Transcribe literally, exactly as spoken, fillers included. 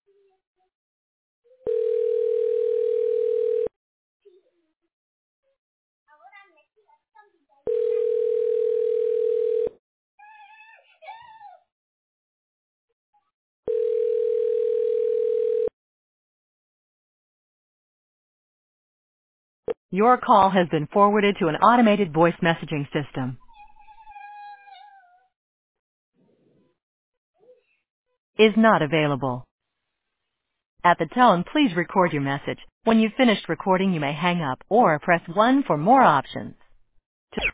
Your call has been forwarded to an automated voice messaging system. Is not available. At the tone, please record your message. When you've finished recording, you may hang up or press one for more options.